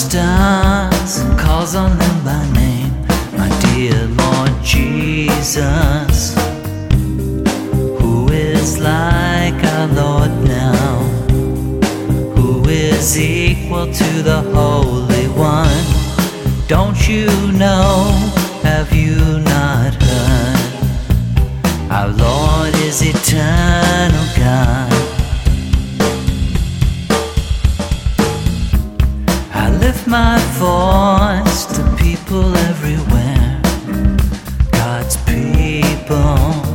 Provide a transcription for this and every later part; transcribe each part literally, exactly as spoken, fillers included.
stars and calls on them by name. My dear Lord Jesus, who is like our Lord now? Who is equal to the Holy One? Don't you know? Have you not heard? Our Lord is eternal God. I lift my voice to people everywhere, God's people.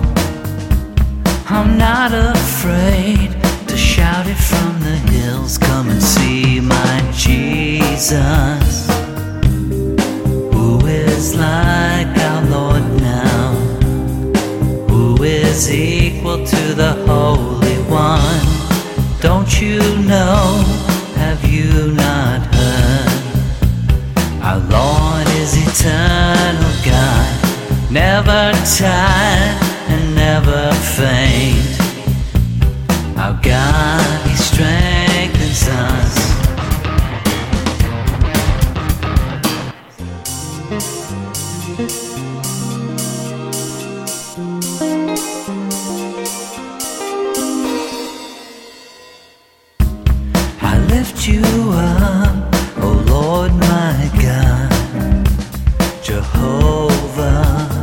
I'm not afraid to shout it from the hills. Come and see my Jesus, who is like our Lord now, who is equal to the Holy One. Don't you know? Have you not heard? Our Lord is eternal God, never tired and never faint. Our God, He strengthens us. I lift you up, oh Lord my God, Jehovah.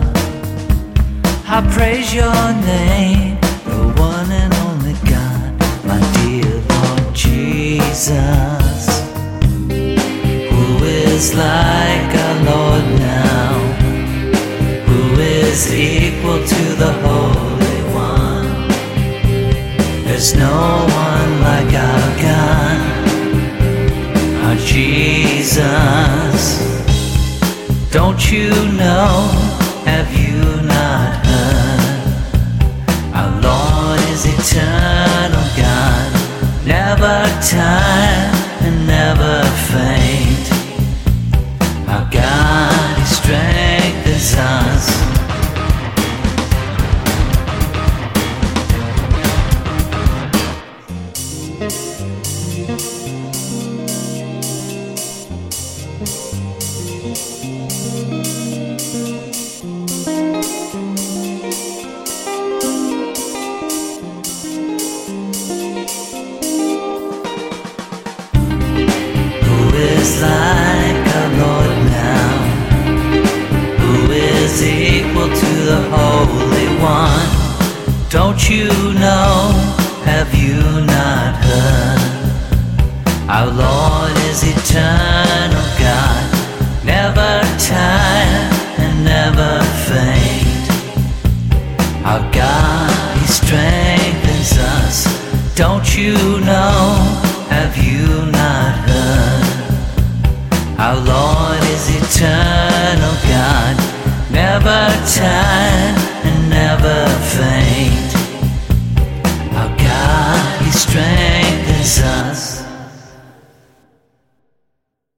I praise your name, the one and only God, my dear Lord Jesus, who is like our Lord now, who is equal to the Holy One. There's no one like our God, our Jesus. Don't you know? Have you not heard? Our Lord is eternal God, never tired and never faint. Our God, He strengthens us. Is like our Lord now, who is equal to the Holy One. Don't you know? Have you not heard? Our Lord is eternal God, never tired and never faint. Our God, He strengthens us. Don't you know? Have you not heard? Our Lord is eternal God, never tired.